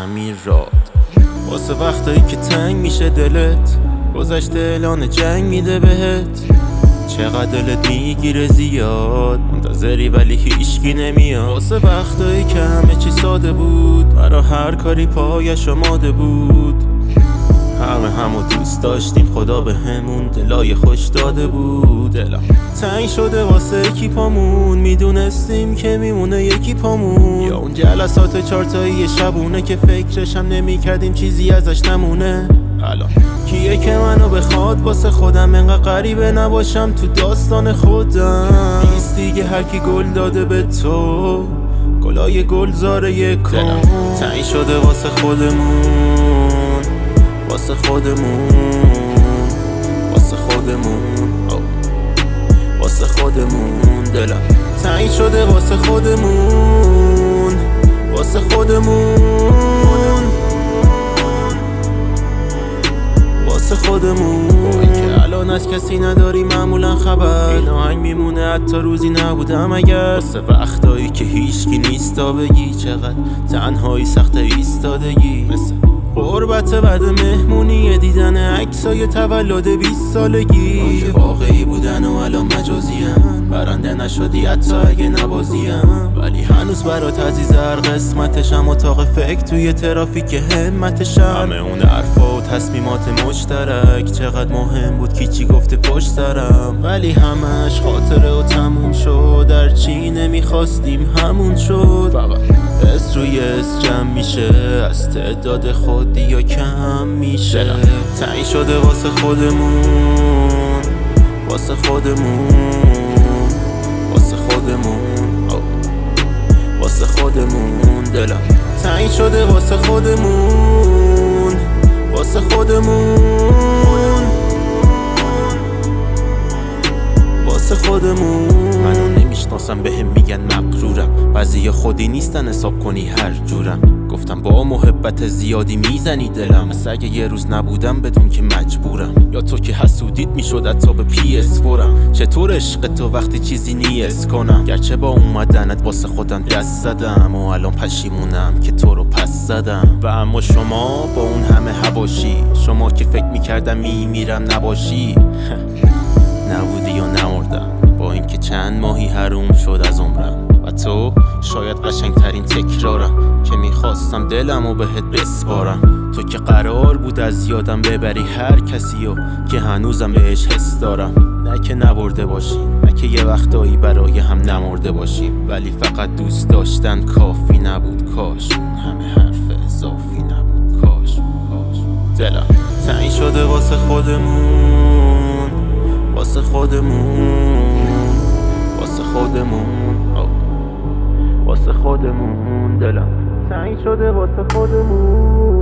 تعمیرات. واسه وقتایی که تنگ میشه دلت، گذشته اعلان جنگ میده بهت. چقدر دلت میگیره زیاد، منتظری ولی هیچکی نمیاد. واسه وقتایی که همه چی ساده بود، برا هر کاری پایش آماده بود. همو دوست داشتیم، خدا به همون دلای خوش داده بود. دلم تنگ شده واسه یکی پامون، میدونستیم که میمونه یکی پامون. یا اون جلسات چارتایی شبونه که فکرش هم نمیکردیم چیزی ازش نمونه. الان کیه که منو بخواد واسه خودم انقدر غریبه نباشم تو داستان خودم. نیست دیگه هرکی گل داده به تو، گلای گلزاره یک کن. تنگ شده واسه خودمون، واسه خودمون، واسه خودمون، واسه خودمون. دلم تنگ شده واسه خودمون، واسه خودمون، واسه خودمون. با اینکه الان از کسی نداری معمولا خبر، این آهنگ میمونه حتی روزی نبودم اگر. واسه وقتایی که هیچکی نیستا بگی، چقدر تنهایی سخت ایستادگی. مثل غربت بعد مهمونی، دیدن عکسای تولد 20 سالگی. واقعی بودن و الان مجازی‌ان، برنده نشدی حتی اگه نبازیم. ولی هنوز برات عزیز هر قسمتشم، اتاق فکر توی ترافیک همتشم. همه اون حرفا و تصمیمات مشترک، چقدر مهم بود کی چی گفته پشت سرم. ولی همش خاطره و تموم شد، در چی نمیخواستیم همون شد. فقط اس روی اس جمع میشه، از تعداد خودی یا کم میشه. تنگ شده واسه خودمون، واسه خودمون، واسه خودمون، واسه خودمون. دلم تنگ شده واسه خودمون، واسه خودمون، واسه خودمون. منو نمیشناسم بهم میگن مغرورم، بعضی خودی نیستن حساب کنی هر جورم. گفتم با محبت زیادی میزنی دلم، مثل اگه یه روز نبودم بدون که مجبورم. یا تو که حسودیت میشد حتی به PS فورم. چطور عشق تو وقتی چیزی نیست کنم، گرچه با اومدنت واسه خودم دست زدم و الان پشیمونم که تو رو پس زدم. و اما شما با اون همه حواشی، شما که فکر میکردم میمیرم نباشی. نبودی یا نمردم، با اینکه چند ماهی حروم شد از عمرم. و تو شاید قشنگترین تکرارم که میخواستم دلمو بهت بسپارم. تو که قرار بود از یادم ببری هر کسیو که هنوزم بهش حس دارم. نه که نبرده باشی، نه که یه وقتایی برای هم نمرده باشی، ولی فقط دوست داشتن کافی نبود. کاش همه حرف اضافی نبود. کاش دلم تنگ شده واسه خودمون، واسه خودمون، واسه خودمون، واسه خودمون. دلم تنگ شده واسه خودمون.